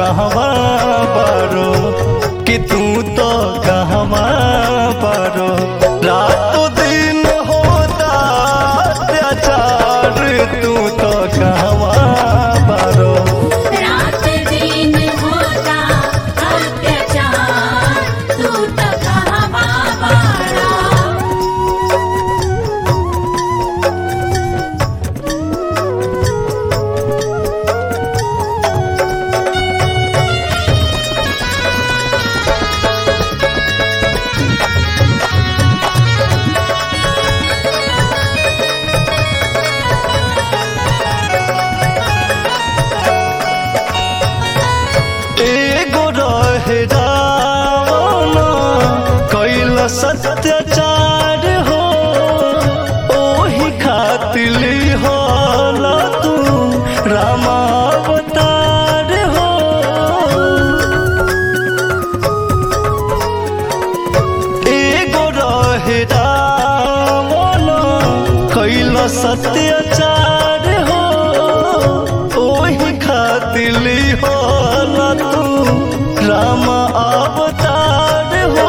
कहवा बारो कि तू तो कहवा बारो। रातों दिन होता अत्याचार तू तो कहवा बारो। रात दिन होता अत्याचार तू तो कहवा बारो। एगो रहे रावण कैल सत्याचार हो, ओही खातिर होल तू रामावतार हो। एगो रहे रावण कैल सत्याचार हो, ओही खातिर होल तू राम अवतार हो।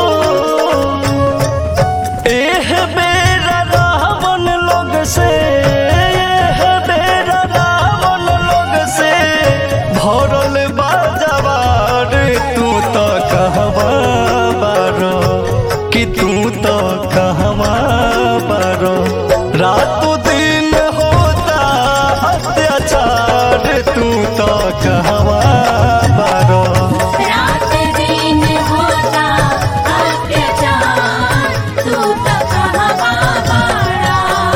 एह बेरा रावण लोग से, एह बेरा रावण लोग से भरल बाजवार तू तो कहवा बारो कि तू तो कहवा बारो। रातों दिन होता अत्याचार तू तो कहवा बारो। रात दिन होता अत्याचार तू तो कहवा बारो।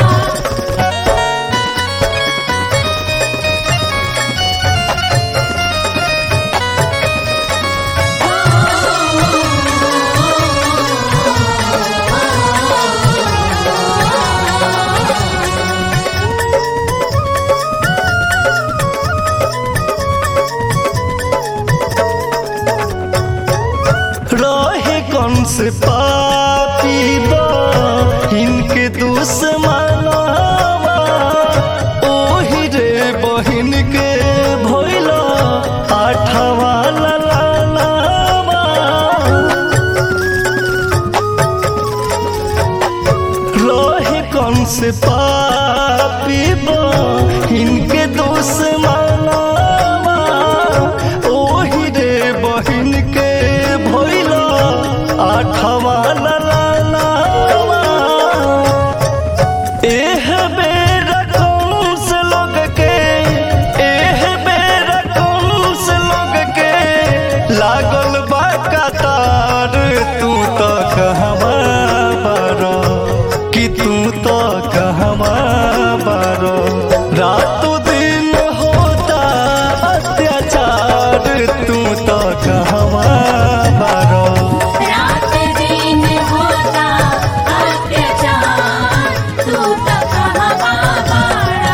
रहे कौन से पापी इनके दुश्मनवा, ओही रे बहिन के भइला आठवा ललनवा। रहे कौन से पापी इनके दुश्मनवा, ओही रे बहिन के भइला आठवा ललनवा। एह बेरा कौन से लोग के, एह बेरा कौन से लोग के लागल बा कतार तू तो कहवा बारो कि तू तो कहवा बारो। रातों दिन होता अत्याचार तू तो कहवा बारो। रात दिन होता अत्याचार तू तो कहवा बारो।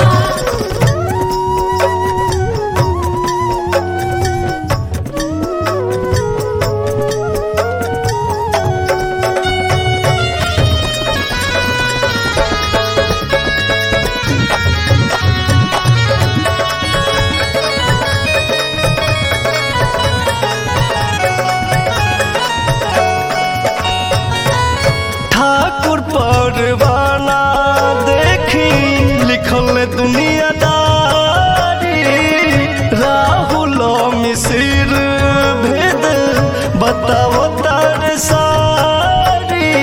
ठाकुर परवाना देखी लिखल दुनियादारी, राहुल मिसिर भेद बताओ तार सारी।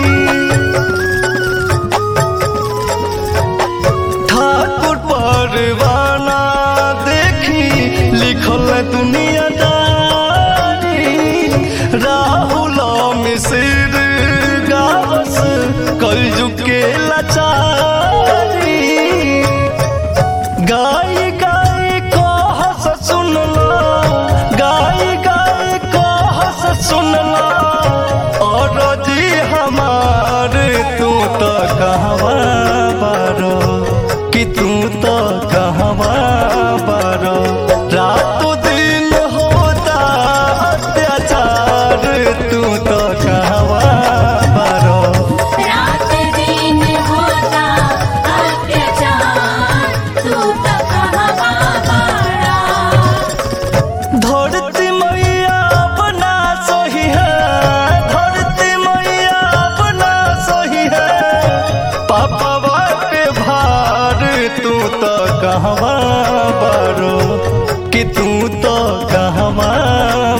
ठाकुर परवाना देखी लिखल दुनियादारी, राहुल मिसिर गावस कलयुग के लाचारी। गाय गाय कहस सुनला, गाय गाय कहस सुनला, और जी हमार तू तो कहवा बारो कि तू तो कहवा बारो। रातों दिन होता अत्याचार तू तो कहवा बारो। रात दिन होता अत्याचार तू तो कहवा बारो। धर तू तो कहवा बारो कि तू तो कहवा